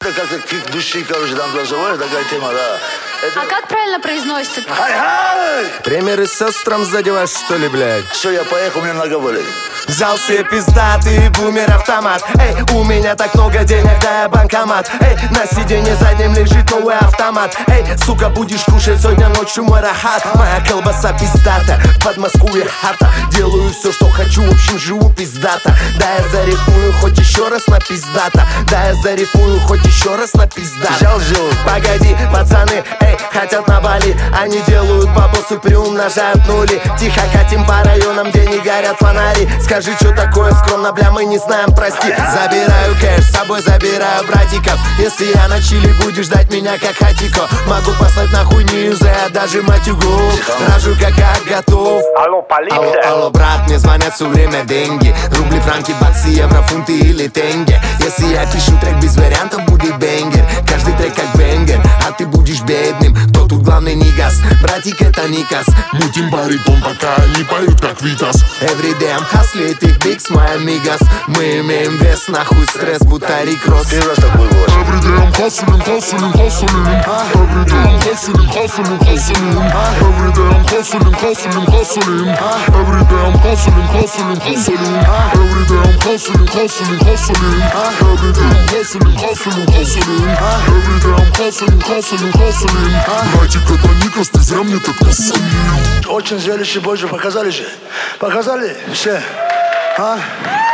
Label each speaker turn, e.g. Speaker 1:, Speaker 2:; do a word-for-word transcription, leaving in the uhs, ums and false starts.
Speaker 1: Это как-то крик души, короче, там голосовое, такая тема, да. Это...
Speaker 2: А как правильно произносится?
Speaker 1: Хай-хай!
Speaker 3: Примеры с сестрам задеваешь, что ли, блядь?
Speaker 1: Все, я поехал, у меня нога болит.
Speaker 3: Взял себе пиздатый бумер-автомат. Эй, у меня так много денег, да я банкомат. Эй, на сиденье заднем лежит новый автомат. Эй, сука, будешь кушать сегодня ночью мой рахат. Моя колбаса пиздата, в Подмосковье хата. Делаю все, что хочу, в общем, живу пиздата. Да, я зарифую хоть еще раз на пиздата. Да, я зарифую хоть еще раз на пиздата.
Speaker 1: Взял, взял.
Speaker 3: Погоди, пацаны, эй, хотят на Бали. Они делают бабосы, приумножают нули. Тихо катим по районам, где не горят фонари. Скажи, что такое скромно, бля, мы не знаем, прости. Забираю кэш, с собой забираю братиков. Если я на чили, будешь ждать меня как хатико. Могу послать нахуй не юзая, даже матюгу. Рожу как я готов.
Speaker 4: Алло, полиция.
Speaker 3: Алло, алло, брат, мне звонят все время деньги. Рубли, франки, баксы, евро, фунты или тенге. Если я пишу трек без вариантов, будет бенгер. Каждый трек как бенгер, а ты будешь бедным. Кто тут главный нигас? Братик, это Никас.
Speaker 5: Мутим баритон, пока они поют как Витас.
Speaker 3: Everyday I'm hustling, их биг с моей амигас. Мы имеем вес, нахуй стресс, будто Рик Росс.
Speaker 1: Первый раз такой голос.
Speaker 5: Everyday I'm hustling, hustling, hustling. Everyday I'm hustling, hustling, hustling. Everyday I'm hustling, hustling, hustling. Everyday I'm hustling, hustling, hustling. Everyday I'm hustling, hustling, hustling. Everyday I'm hustling, hustling, hustling. Everyday I'm hustling, hustling, hustling. Братик, это Никас, ты зря мне так насолил.
Speaker 1: Очень зрелище Божье показали же. Показали все. А?